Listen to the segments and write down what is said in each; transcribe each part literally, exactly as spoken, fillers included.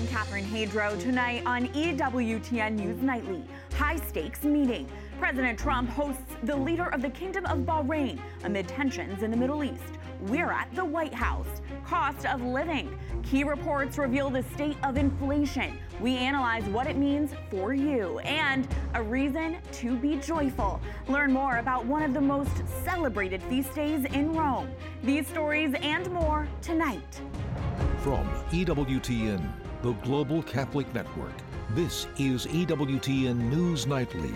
I'm Catherine Hadro. Tonight on E W T N News Nightly, high-stakes meeting. President Trump hosts the leader of the Kingdom of Bahrain amid tensions in the Middle East. We're at the White House. Cost of living. Key reports reveal the state of inflation. We analyze what it means for you and a reason to be joyful. Learn more about one of the most celebrated feast days in Rome. These stories and more tonight. From E W T N, the Global Catholic Network, this is E W T N News Nightly.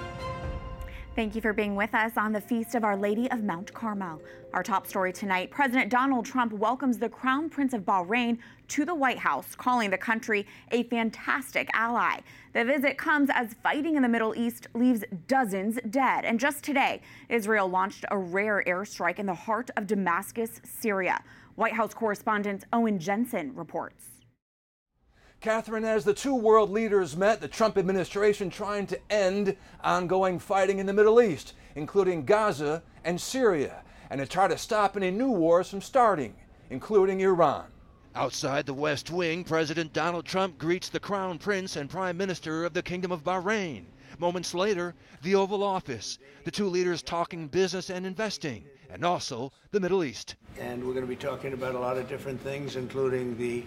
Thank you for being with us on the Feast of Our Lady of Mount Carmel. Our top story tonight, President Donald Trump welcomes the Crown Prince of Bahrain to the White House, calling the country a fantastic ally. The visit comes as fighting in the Middle East leaves dozens dead. And just today, Israel launched a rare airstrike in the heart of Damascus, Syria. White House correspondent Owen Jensen reports. Catherine, as the two world leaders met, the Trump administration trying to end ongoing fighting in the Middle East, including Gaza and Syria, and to try to stop any new wars from starting, including Iran. Outside the West Wing, President Donald Trump greets the Crown Prince and Prime Minister of the Kingdom of Bahrain. Moments later, the Oval Office, the two leaders talking business and investing, and also the Middle East. And we're going to be talking about a lot of different things, including the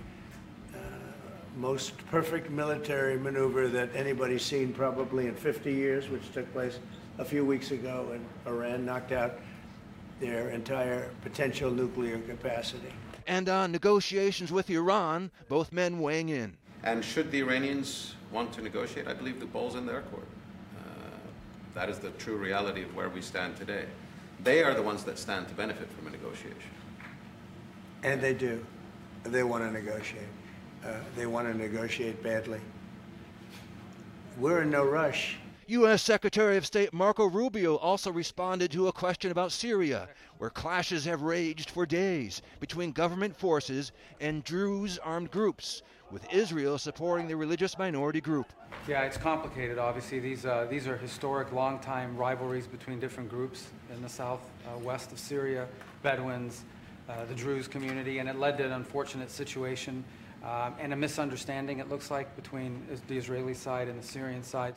most perfect military maneuver that anybody's seen probably in fifty years, which took place a few weeks ago, and Iran knocked out their entire potential nuclear capacity. And on negotiations with Iran, both men weighing in. And should the Iranians want to negotiate, I believe the ball's in their court. Uh, that is the true reality of where we stand today. They are the ones that stand to benefit from a negotiation. And they do. They want to negotiate. Uh, they want to negotiate badly. We're in no rush. U S Secretary of State Marco Rubio also responded to a question about Syria, where clashes have raged for days between government forces and Druze armed groups, with Israel supporting the religious minority group. Yeah, it's complicated, obviously. These uh, these are historic, long-time rivalries between different groups in the south uh, west of Syria, Bedouins, uh, the Druze community, and it led to an unfortunate situation. Um, and a misunderstanding, it looks like, between the Israeli side and the Syrian side.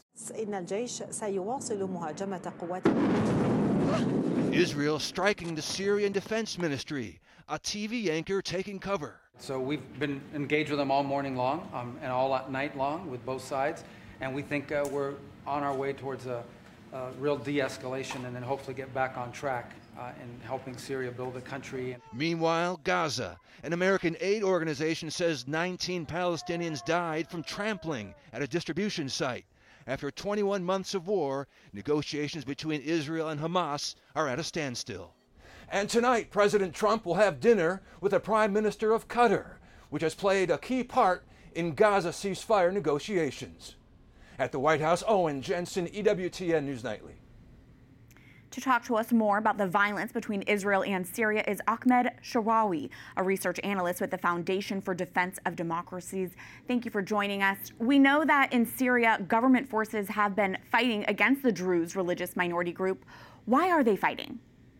Israel striking the Syrian Defense Ministry, a T V anchor taking cover. So we've been engaged with them all morning long um, and all night long with both sides, and we think uh, we're on our way towards a, a real de-escalation and then hopefully get back on track Uh, in helping Syria build a country. Meanwhile, Gaza, an American aid organization, says nineteen Palestinians died from trampling at a distribution site. After twenty-one months of war, negotiations between Israel and Hamas are at a standstill. And tonight, President Trump will have dinner with the Prime Minister of Qatar, which has played a key part in Gaza ceasefire negotiations. At the White House, Owen Jensen, E W T N News Nightly. To talk to us more about the violence between Israel and Syria is Ahmed Sharawi, a research analyst with the Foundation for Defense of Democracies. Thank you for joining us. We know that in Syria, government forces have been fighting against the Druze religious minority group. Why are they fighting?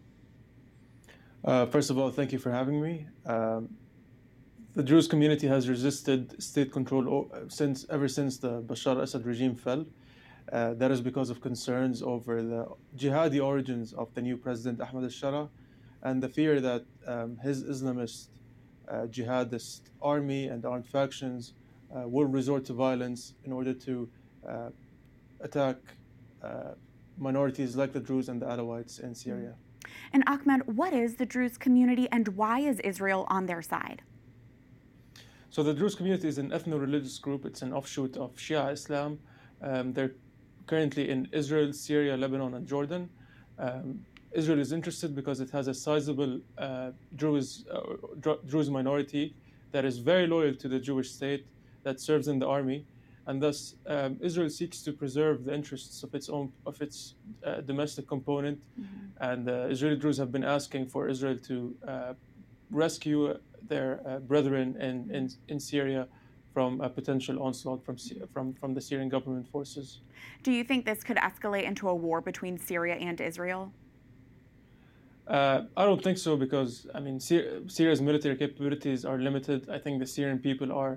Uh, first of all, thank you for having me. Um, the Druze community has resisted state control since ever since the Bashar al-Assad regime fell. Uh, that is because of concerns over the jihadi origins of the new president Ahmed al-Shara and the fear that um, his Islamist uh, jihadist army and armed factions uh, will resort to violence in order to uh, attack uh, minorities like the Druze and the Alawites in Syria. And Ahmed, what is the Druze community and why is Israel on their side? So the Druze community is an ethno-religious group. It's an offshoot of Shia Islam. Um, they're currently in Israel, Syria, Lebanon, and Jordan. Um, Israel is interested because it has a sizable uh, Druze, uh, Druze minority that is very loyal to the Jewish state, that serves in the army, and thus um, Israel seeks to preserve the interests of its own of its uh, domestic component. Mm-hmm. And uh, Israeli Druze have been asking for Israel to uh, rescue their uh, brethren in, in in Syria from a potential onslaught from from from the Syrian government forces. Do you think this could escalate into a war between Syria and Israel? Uh, I don't think so because, I mean, Syria's military capabilities are limited. I think the Syrian people are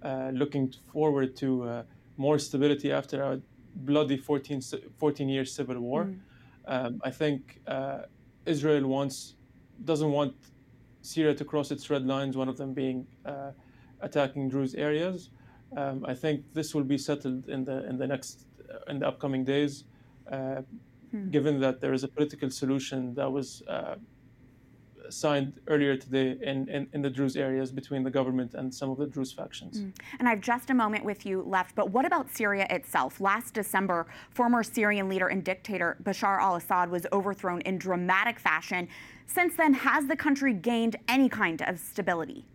uh, looking forward to uh, more stability after a bloody fourteen, fourteen year civil war. Mm. Um, I think uh, Israel wants, doesn't want Syria to cross its red lines, one of them being uh, attacking Druze areas. Um, I think this will be settled in the in the next in the upcoming days, uh, hmm. given that there is a political solution that was uh, signed earlier today in, in, in the Druze areas between the government and some of the Druze factions. Mm. And I have just a moment with you left, but what about Syria itself? Last December, former Syrian leader and dictator Bashar al-Assad was overthrown in dramatic fashion. Since then, has the country gained any kind of stability?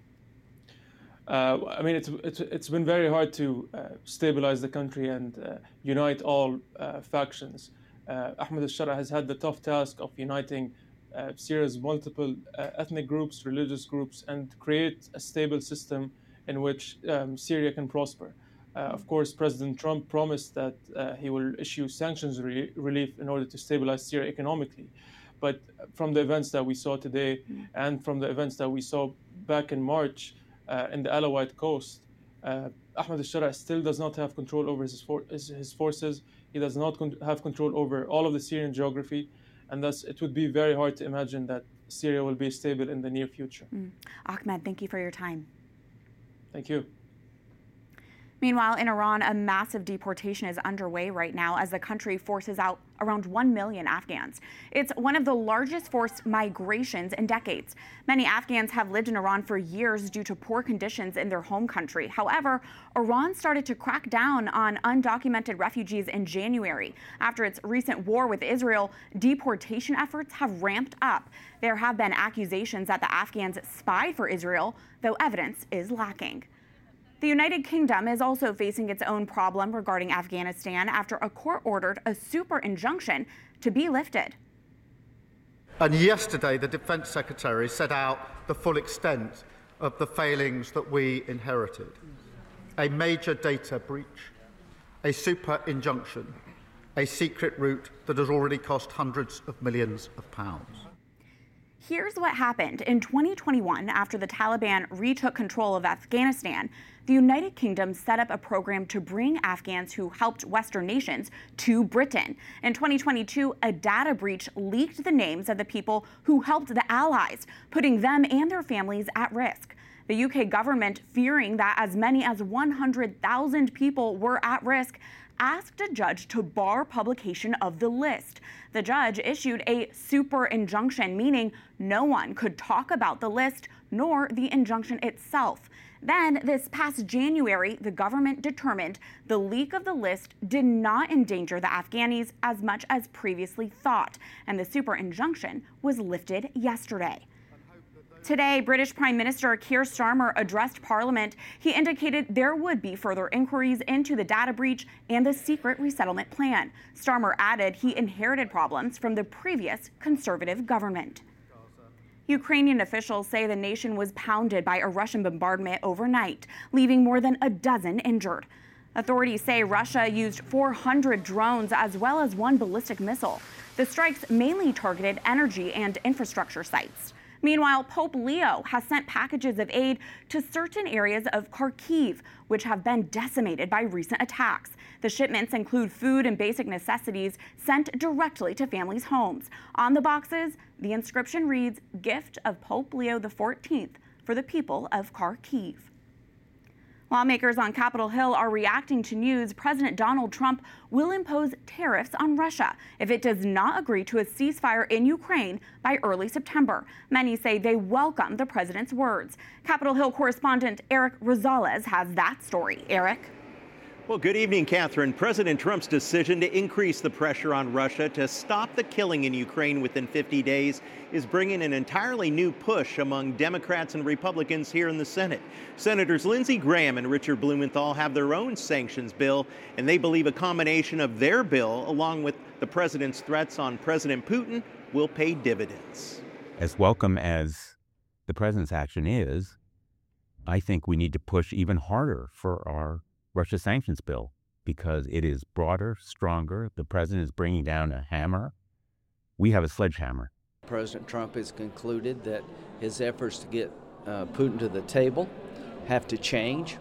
Uh, I mean, it's, it's it's been very hard to uh, stabilize the country and uh, unite all uh, factions. Uh, Ahmed al-Shara has had the tough task of uniting uh, Syria's multiple uh, ethnic groups, religious groups, and create a stable system in which um, Syria can prosper. Uh, of course, President Trump promised that uh, he will issue sanctions re- relief in order to stabilize Syria economically. But from the events that we saw today and from the events that we saw back in March, Uh, in the Alawite coast, uh, Ahmed al-Shara still does not have control over his, for- his, his forces. He does not con- have control over all of the Syrian geography, and thus it would be very hard to imagine that Syria will be stable in the near future. Mm. Ahmed, thank you for your time. Thank you. Meanwhile, in Iran, a massive deportation is underway right now as the country forces out around one million Afghans. It's one of the largest forced migrations in decades. Many Afghans have lived in Iran for years due to poor conditions in their home country. However, Iran started to crack down on undocumented refugees in January. After its recent war with Israel, deportation efforts have ramped up. There have been accusations that the Afghans spied for Israel, though evidence is lacking. The United Kingdom is also facing its own problem regarding Afghanistan after a court ordered a super injunction to be lifted. And yesterday, the Defence Secretary set out the full extent of the failings that we inherited. A major data breach, a super injunction, a secret route that has already cost hundreds of millions of pounds. Here's what happened. In twenty twenty-one, after the Taliban retook control of Afghanistan, the United Kingdom set up a program to bring Afghans who helped Western nations to Britain. In twenty twenty-two, a data breach leaked the names of the people who helped the Allies, putting them and their families at risk. The U K government, fearing that as many as one hundred thousand people were at risk, asked a judge to bar publication of the list. The judge issued a super injunction, meaning no one could talk about the list nor the injunction itself. Then, this past January, the government determined the leak of the list did not endanger the Afghanis as much as previously thought, and the super injunction was lifted yesterday. Today, British Prime Minister Keir Starmer addressed Parliament. He indicated there would be further inquiries into the data breach and the secret resettlement plan. Starmer added he inherited problems from the previous Conservative government. Ukrainian officials say the nation was pounded by a Russian bombardment overnight, leaving more than a dozen injured. Authorities say Russia used four hundred drones as well as one ballistic missile. The strikes mainly targeted energy and infrastructure sites. Meanwhile, Pope Leo has sent packages of aid to certain areas of Kharkiv, which have been decimated by recent attacks. The shipments include food and basic necessities sent directly to families' homes. On the boxes, the inscription reads, "Gift of Pope Leo the fourteenth for the people of Kharkiv." Lawmakers on Capitol Hill are reacting to news President Donald Trump will impose tariffs on Russia if it does not agree to a ceasefire in Ukraine by early September. Many say they welcome the president's words. Capitol Hill correspondent Eric Rosales has that story. Eric? Well, good evening, Catherine. President Trump's decision to increase the pressure on Russia to stop the killing in Ukraine within fifty days is bringing an entirely new push among Democrats and Republicans here in the Senate. Senators Lindsey Graham and Richard Blumenthal have their own sanctions bill, and they believe a combination of their bill, along with the president's threats on President Putin, will pay dividends. As welcome as the president's action is, I think we need to push even harder for our Russia sanctions bill because it is broader, stronger. The president is bringing down a hammer. We have a sledgehammer. President Trump has concluded that his efforts to get uh, Putin to the table have to change.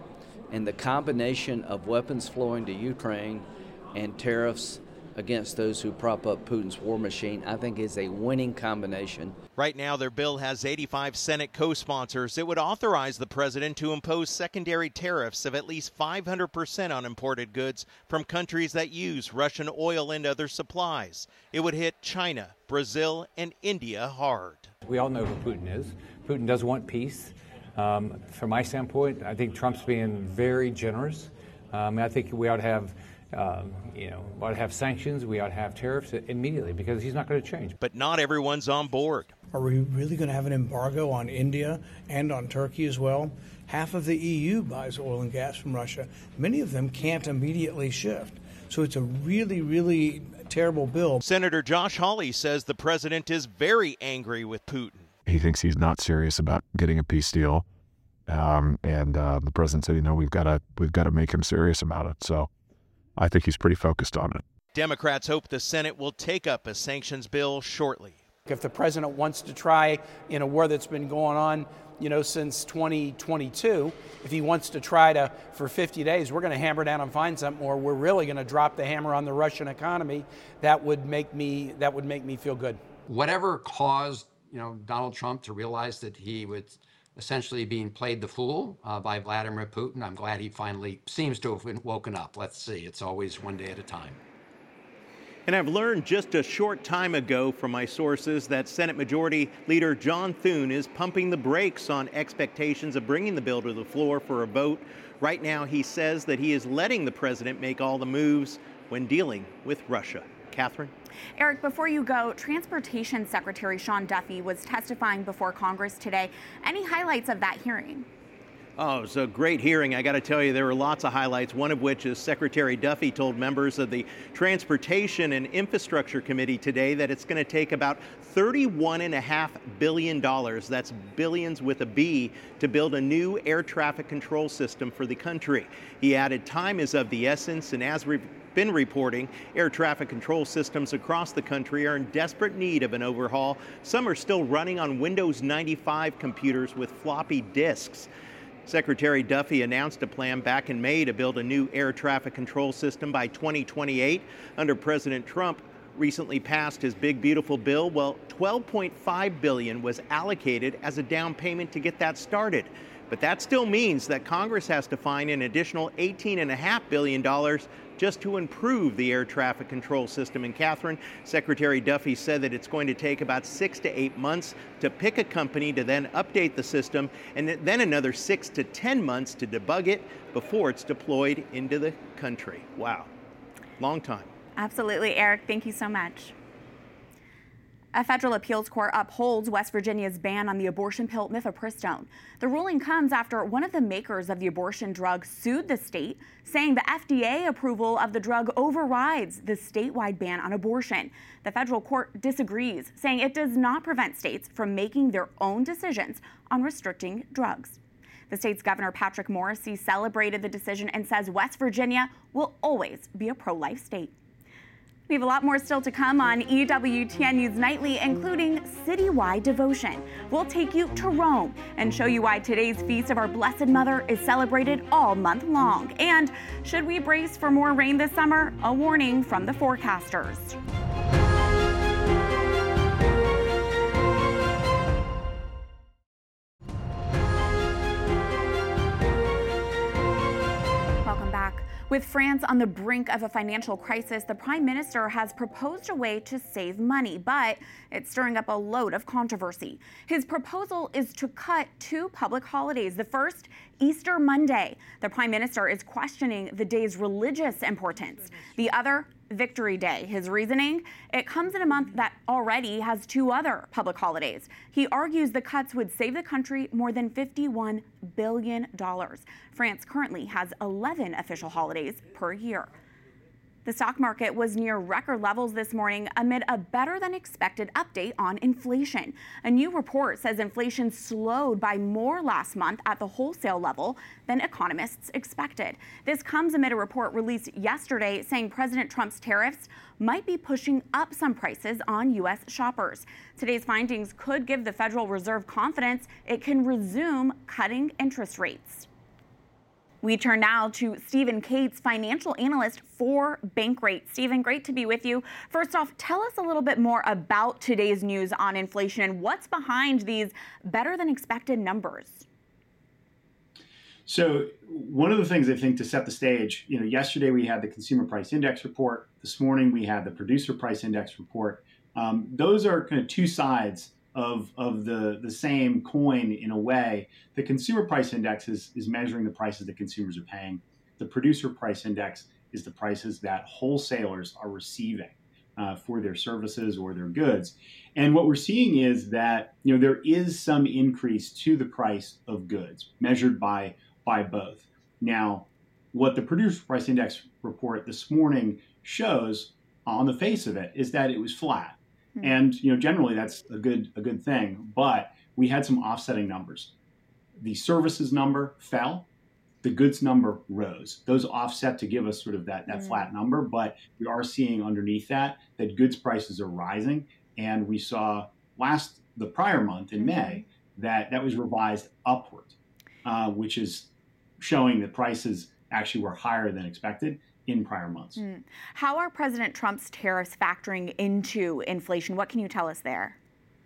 And the combination of weapons flowing to Ukraine and tariffs against those who prop up Putin's war machine, I think is a winning combination. Right now, their bill has eighty-five Senate co-sponsors. It would authorize the president to impose secondary tariffs of at least five hundred percent on imported goods from countries that use Russian oil and other supplies. It would hit China, Brazil, and India hard. We all know who Putin is. Putin does want peace. Um, from my standpoint, I think Trump's being very generous. Um, I think we ought to have Um, you know, we ought to have sanctions, we ought to have tariffs immediately because he's not going to change. But not everyone's on board. Are we really going to have an embargo on India and on Turkey as well? Half of the E U buys oil and gas from Russia. Many of them can't immediately shift. So it's a really, really terrible bill. Senator Josh Hawley says the president is very angry with Putin. He thinks he's not serious about getting a peace deal. Um, and uh, the president said, you know, we've got to we've got to make him serious about it. So I think he's pretty focused on it. Democrats hope the Senate will take up a sanctions bill shortly. If the president wants to try in a war that's been going on, you know, since twenty twenty-two, if he wants to try to, for fifty days, we're going to hammer down and find something, or we're really going to drop the hammer on the Russian economy, that would make me, that would make me feel good. Whatever caused, you know, Donald Trump to realize that he would essentially being played the fool uh, by Vladimir Putin. I'm glad he finally seems to have been woken up. Let's see. It's always one day at a time. And I've learned just a short time ago from my sources that Senate Majority Leader John Thune is pumping the brakes on expectations of bringing the bill to the floor for a vote. Right now, he says that he is letting the president make all the moves when dealing with Russia. Catherine? Eric, before you go, Transportation Secretary Sean Duffy was testifying before Congress today. Any highlights of that hearing? Oh, it was a great hearing. I got to tell you, there were lots of highlights, one of which is Secretary Duffy told members of the Transportation and Infrastructure Committee today that it's going to take about thirty-one point five billion dollars, that's billions with a B, to build a new air traffic control system for the country. He added time is of the essence, and as we've been reporting, air traffic control systems across the country are in desperate need of an overhaul. Some are still running on Windows ninety-five computers with floppy disks. Secretary Duffy announced a plan back in May to build a new air traffic control system by twenty twenty-eight. Under President Trump recently passed his big, beautiful bill. Well, twelve point five billion dollars was allocated as a down payment to get that started. But that still means that Congress has to find an additional eighteen point five billion dollars just to improve the air traffic control system. And Catherine, Secretary Duffy said that it's going to take about six to eight months to pick a company to then update the system, and then another six to ten months to debug it before it's deployed into the country. Wow, long time. Absolutely, Eric. Thank you so much. A federal appeals court upholds West Virginia's ban on the abortion pill mifepristone. The ruling comes after one of the makers of the abortion drug sued the state, saying the F D A approval of the drug overrides the statewide ban on abortion. The federal court disagrees, saying it does not prevent states from making their own decisions on restricting drugs. The state's Governor Patrick Morrisey celebrated the decision and says West Virginia will always be a pro-life state. We have a lot more still to come on E W T N News Nightly, including citywide devotion. We'll take you to Rome and show you why today's Feast of Our Blessed Mother is celebrated all month long. And should we brace for more rain this summer? A warning from the forecasters. With France on the brink of a financial crisis, the Prime Minister has proposed a way to save money, but it's stirring up a load of controversy. His proposal is to cut two public holidays. The first, Easter Monday. The Prime Minister is questioning the day's religious importance. The other, Victory Day. His reasoning? It comes in a month that already has two other public holidays. He argues the cuts would save the country more than fifty-one billion dollars. France currently has eleven official holidays per year. The stock market was near record levels this morning amid a better than expected update on inflation. A new report says inflation slowed by more last month at the wholesale level than economists expected. This comes amid a report released yesterday saying President Trump's tariffs might be pushing up some prices on U S shoppers. Today's findings could give the Federal Reserve confidence it can resume cutting interest rates. We turn now to Stephen Cates, financial analyst for Bankrate. Stephen, great to be with you. First off, tell us a little bit more about today's news on inflation and what's behind these better than expected numbers. So one of the things I think to set the stage, you know, yesterday we had the Consumer Price Index report. This morning we had the Producer Price Index report. Um, those are kind of two sides of, of the, the same coin in a way. The Consumer Price Index is, is measuring the prices that consumers are paying. The Producer Price Index is the prices that wholesalers are receiving uh, for their services or their goods. And what we're seeing is that, you know, there is some increase to the price of goods measured by by both. Now, what the Producer Price Index report this morning shows on the face of it is that it was flat. Mm-hmm. And, you know, generally that's a good a good thing, but we had some offsetting numbers. The services number fell, the goods number rose. Those offset to give us sort of that, that mm-hmm. flat number, but we are seeing underneath that that goods prices are rising. And we saw last, the prior month in mm-hmm. May, that that was revised upward, uh, which is showing that prices actually were higher than expected in prior months. Mm. How are President Trump's tariffs factoring into inflation? What can you tell us there?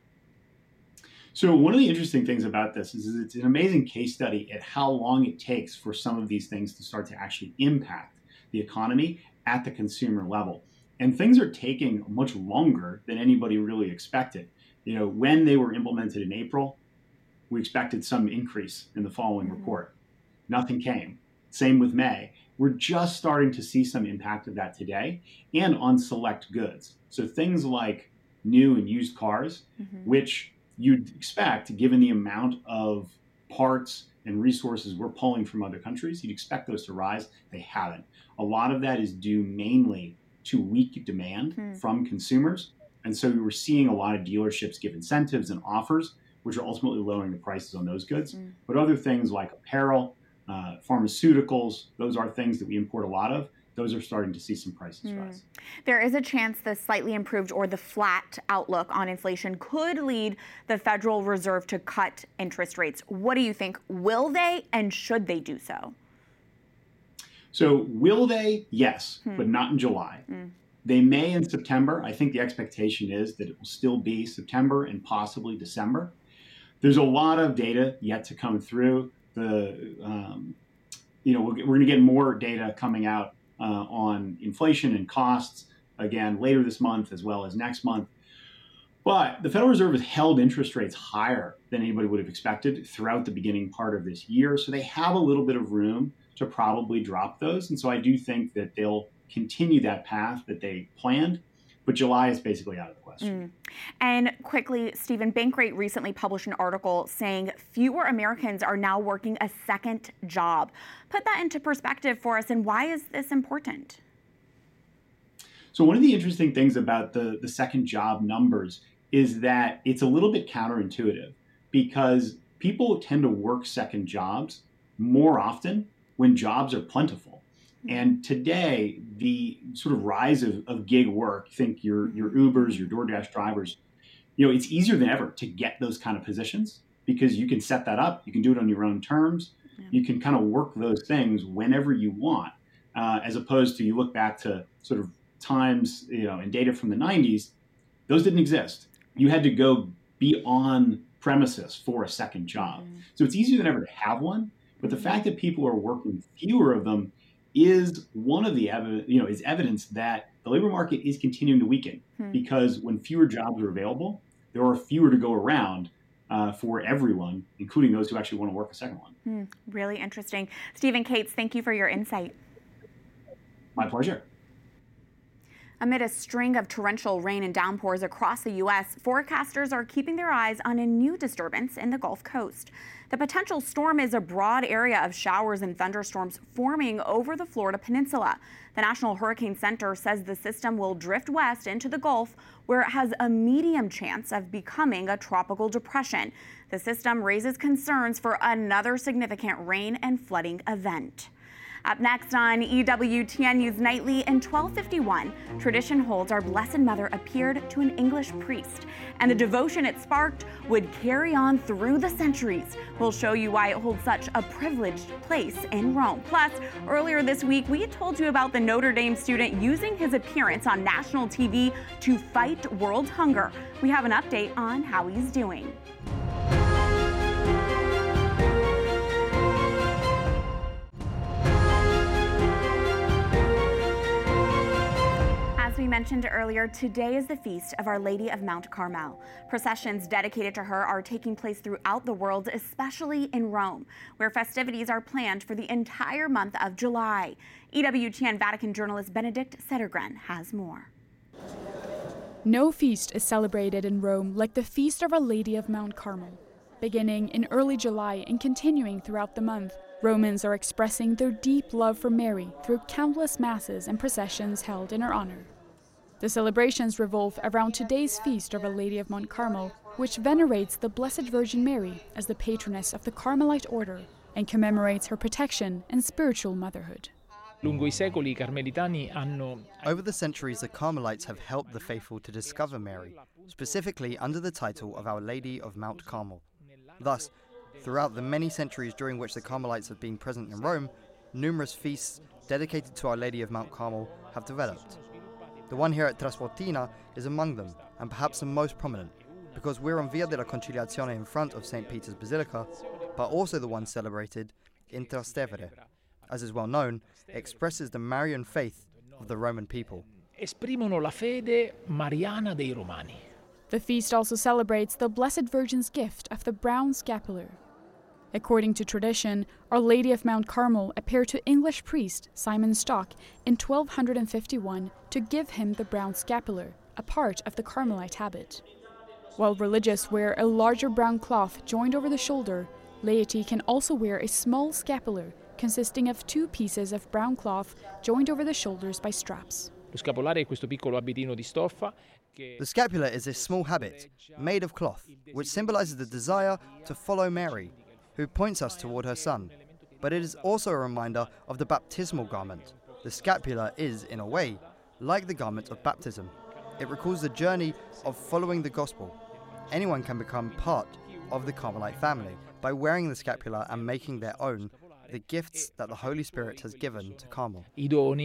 So one of the interesting things about this is, is it's an amazing case study at how long it takes for some of these things to start to actually impact the economy at the consumer level. And things are taking much longer than anybody really expected. You know, when they were implemented in April, we expected some increase in the following mm-hmm. report. Nothing came. Same with May. We're just starting to see some impact of that today and on select goods. So things like new and used cars, mm-hmm. which you'd expect, given the amount of parts and resources we're pulling from other countries, you'd expect those to rise. They haven't. A lot of that is due mainly to weak demand mm-hmm. from consumers. And so we were seeing a lot of dealerships give incentives and offers, which are ultimately lowering the prices on those goods. Mm-hmm. But other things like apparel, Uh, pharmaceuticals, those are things that we import a lot of. Those are starting to see some prices mm. rise. There is a chance the slightly improved or the flat outlook on inflation could lead the Federal Reserve to cut interest rates. What do you think? Will they, and should they do so? So will they? Yes, hmm. but not in July. Mm. They may in September. I think the expectation is that it will still be September and possibly December. There's a lot of data yet to come through. The, um, you know, we're, we're going to get more data coming out uh, on inflation and costs, again, later this month as well as next month. But the Federal Reserve has held interest rates higher than anybody would have expected throughout the beginning part of this year. So they have a little bit of room to probably drop those. And so I do think that they'll continue that path that they planned. But July is basically out of the question. Mm. And quickly, Stephen, Bankrate recently published an article saying fewer Americans are now working a second job. Put that into perspective for us, and why is this important? So one of the interesting things about the, the second job numbers is that it's a little bit counterintuitive because people tend to work second jobs more often when jobs are plentiful. And today, the sort of rise of, of gig work, think your, your Ubers, your DoorDash drivers, you know, it's easier than ever to get those kind of positions because you can set that up. You can do it on your own terms. Yeah. You can kind of work those things whenever you want, uh, as opposed to you look back to sort of times, you know, and data from the nineties, those didn't exist. You had to go be on premises for a second job. Mm-hmm. So it's easier than ever to have one. But the fact that people are working fewer of them is one of the evidence, you know, is evidence that the labor market is continuing to weaken hmm. because when fewer jobs are available, there are fewer to go around uh, for everyone, including those who actually want to work a second one. Hmm. Really interesting. Stephen Cates, thank you for your insight. My pleasure. Amid a string of torrential rain and downpours across the U S, forecasters are keeping their eyes on a new disturbance in the Gulf Coast. The potential storm is a broad area of showers and thunderstorms forming over the Florida Peninsula. The National Hurricane Center says the system will drift west into the Gulf, where it has a medium chance of becoming a tropical depression. The system raises concerns for another significant rain and flooding event. Up next on E W T N News Nightly, in twelve fifty-one, tradition holds our Blessed Mother appeared to an English priest, and the devotion it sparked would carry on through the centuries. We'll show you why it holds such a privileged place in Rome. Plus, earlier this week, we told you about the Notre Dame student using his appearance on national T V to fight world hunger. We have an update on how he's doing. As we mentioned earlier, today is the feast of Our Lady of Mount Carmel. Processions dedicated to her are taking place throughout the world, especially in Rome, where festivities are planned for the entire month of July. E W T N Vatican journalist Benedict Sedergren has more. No feast is celebrated in Rome like the Feast of Our Lady of Mount Carmel. Beginning in early July and continuing throughout the month, Romans are expressing their deep love for Mary through countless masses and processions held in her honor. The celebrations revolve around today's Feast of Our Lady of Mount Carmel, which venerates the Blessed Virgin Mary as the patroness of the Carmelite order and commemorates her protection and spiritual motherhood. Over the centuries, the Carmelites have helped the faithful to discover Mary, specifically under the title of Our Lady of Mount Carmel. Thus, throughout the many centuries during which the Carmelites have been present in Rome, numerous feasts dedicated to Our Lady of Mount Carmel have developed. The one here at Trasportina is among them, and perhaps the most prominent, because we're on Via della Conciliazione in front of Saint Peter's Basilica, but also the one celebrated in Trastevere, as is well known, expresses the Marian faith of the Roman people. Esprimono la fede mariana dei Romani. The feast also celebrates the Blessed Virgin's gift of the brown scapular. According to tradition, Our Lady of Mount Carmel appeared to English priest Simon Stock in twelve fifty-one to give him the brown scapular, a part of the Carmelite habit. While religious wear a larger brown cloth joined over the shoulder, laity can also wear a small scapular consisting of two pieces of brown cloth joined over the shoulders by straps. The scapular is a small habit made of cloth, which symbolizes the desire to follow Mary, who points us toward her Son. But it is also a reminder of the baptismal garment. The scapular is, in a way, like the garment of baptism. It recalls the journey of following the gospel. Anyone can become part of the Carmelite family by wearing the scapular and making their own the gifts that the Holy Spirit has given to Carmel. The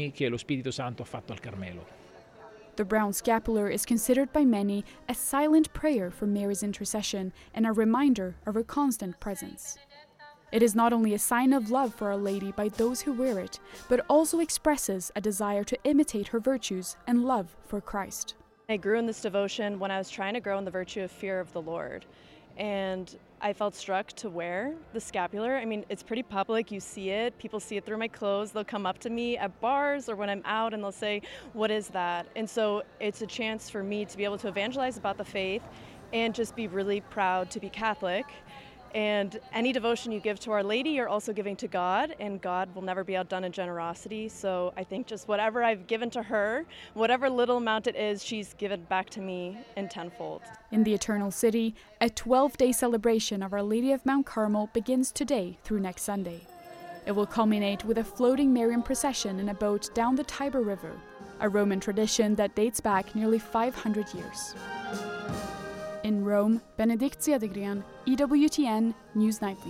brown scapular is considered by many a silent prayer for Mary's intercession and a reminder of her constant presence. It is not only a sign of love for Our Lady by those who wear it, but also expresses a desire to imitate her virtues and love for Christ. I grew in this devotion when I was trying to grow in the virtue of fear of the Lord. And I felt struck to wear the scapular. I mean, it's pretty public. You see it. People see it through my clothes. They'll come up to me at bars or when I'm out and they'll say, "What is that?" And so it's a chance for me to be able to evangelize about the faith and just be really proud to be Catholic. And any devotion you give to Our Lady, you're also giving to God, and God will never be outdone in generosity. So I think just whatever I've given to her, whatever little amount it is, she's given back to me in tenfold. In the Eternal City, a twelve-day celebration of Our Lady of Mount Carmel begins today through next Sunday. It will culminate with a floating Marian procession in a boat down the Tiber River, a Roman tradition that dates back nearly five hundred years. In Rome, Benedict Sedergren, E W T N News Nightly.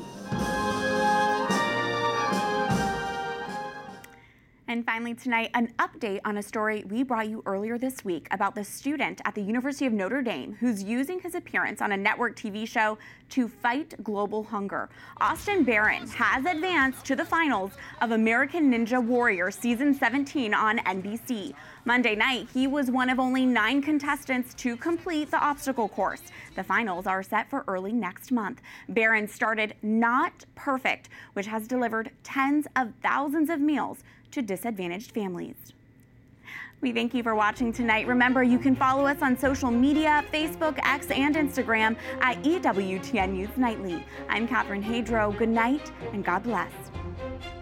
And finally tonight, an update on a story we brought you earlier this week about the student at the University of Notre Dame who's using his appearance on a network T V show to fight global hunger. Austin Barron has advanced to the finals of American Ninja Warrior Season seventeen on N B C. Monday night, he was one of only nine contestants to complete the obstacle course. The finals are set for early next month. Barron started Not Perfect, which has delivered tens of thousands of meals to disadvantaged families. We thank you for watching tonight. Remember, you can follow us on social media, Facebook, X, and Instagram at E W T N News Nightly. I'm Catherine Hadro. Good night and God bless.